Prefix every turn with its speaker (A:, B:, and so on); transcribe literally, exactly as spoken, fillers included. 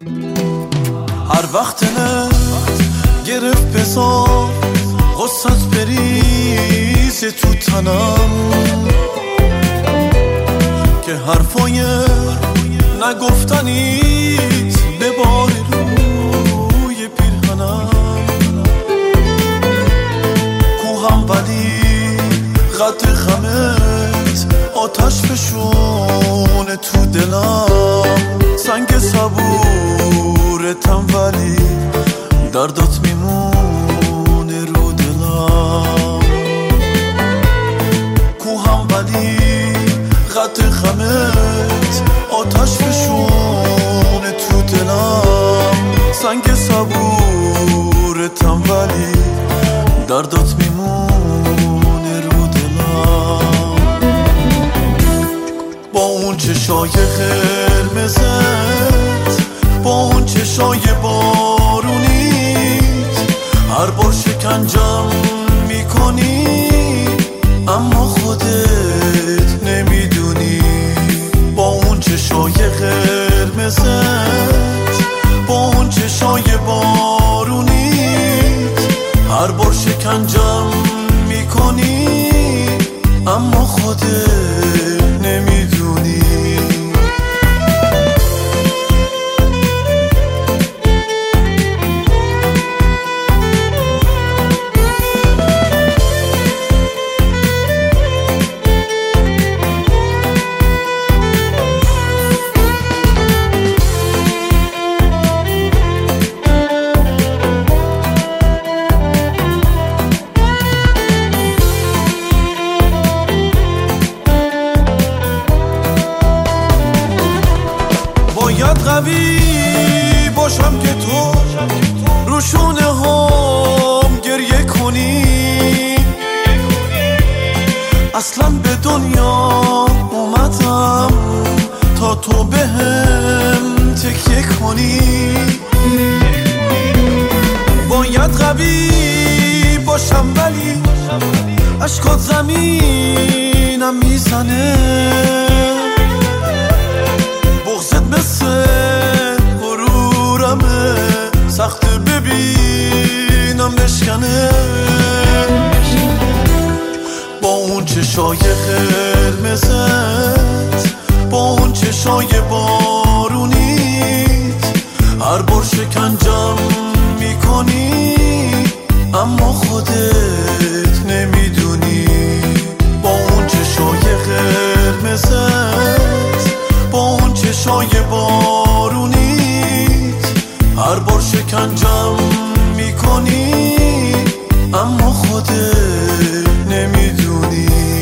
A: هر وقت نه گرفت بزار غصت بریزه تو تنم که حرفای نگفتنیت بباری روی پیرهنم کوهم ولی قد غمت آتش فشونه تو دلم سنگ صبورتم ولی دردات میمونه رو دلم کوهم ولی قد غمت آتش فشونه تو دلم سنگ صبورتم ولی دردات میمونه رو دلم با اون چشای قرمزت با اون چشای بارونیت هر بار شکنجم میکنی اما خودت نمیدونی با اون چشای قرمزت با اون چشای بارونیت هر بار شکنجم میکنی اما خودت نمیدونی باید قوی باشم که تو روشونه هم گریه کنی اصلا به دنیا اومدم تا تو بهم تکیه کنی باید قوی باشم ولی اشکات زمینم میزنه مثل غرورمه سخت ببینم بشکنه با اون چشای قرمزت با اون چشای بارونیت هر بار شکنجم میکنی اما خودت نمیدونی با اون چشای قرمزت با اون چشای بارونیت هر بار شکنجم میکنی اما خودت نمیدونی